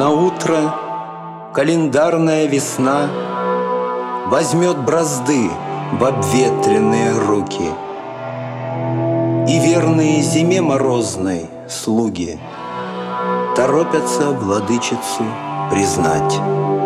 утро календарная весна возьмет бразды в обветренные руки, и верные зиме морозной слуги торопятся владычицу признать.